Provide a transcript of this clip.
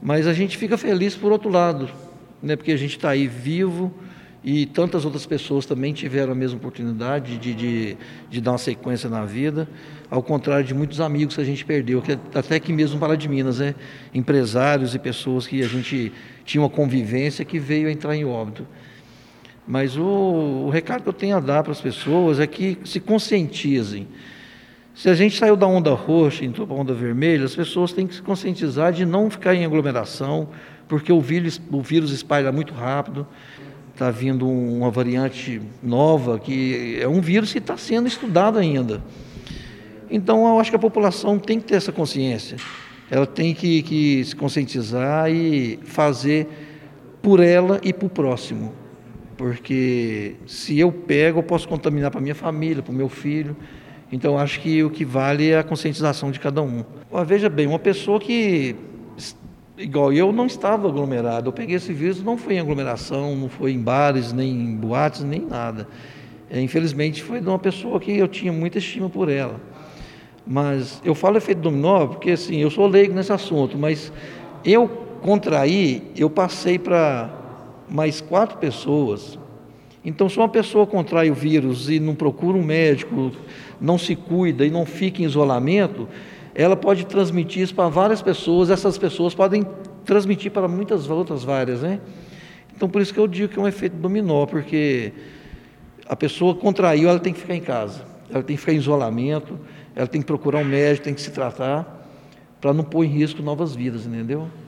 Mas a gente fica feliz por outro lado, né? Porque a gente está aí vivo e tantas outras pessoas também tiveram a mesma oportunidade de dar uma sequência na vida, ao contrário de muitos amigos que a gente perdeu, que até aqui mesmo para de Minas, né? Empresários e pessoas que a gente tinha uma convivência que veio a entrar em óbito. Mas o recado que eu tenho a dar para as pessoas é que se conscientizem. Se a gente saiu da onda roxa e entrou para a onda vermelha, as pessoas têm que se conscientizar de não ficar em aglomeração, porque o vírus espalha muito rápido. Está vindo uma variante nova, que é um vírus que está sendo estudado ainda. Então, eu acho que a população tem que ter essa consciência. Ela tem que se conscientizar e fazer por ela e para o próximo. Porque se eu pego, eu posso contaminar para minha família, para o meu filho. Então, acho que o que vale é a conscientização de cada um. Veja bem, uma pessoa que, igual eu, não estava aglomerado. Eu peguei esse vírus, não foi em aglomeração, não foi em bares, nem em boates, nem nada. Infelizmente, foi de uma pessoa que eu tinha muita estima por ela. Mas eu falo efeito dominó porque, assim, eu sou leigo nesse assunto, mas eu contraí, eu passei para mais 4 pessoas. Então, se uma pessoa contrai o vírus e não procura um médico, não se cuida e não fica em isolamento, ela pode transmitir isso para várias pessoas, essas pessoas podem transmitir para muitas outras várias, né? Então, por isso que eu digo que é um efeito dominó, porque a pessoa contraiu, ela tem que ficar em casa, ela tem que ficar em isolamento, ela tem que procurar um médico, tem que se tratar, para não pôr em risco novas vidas, entendeu?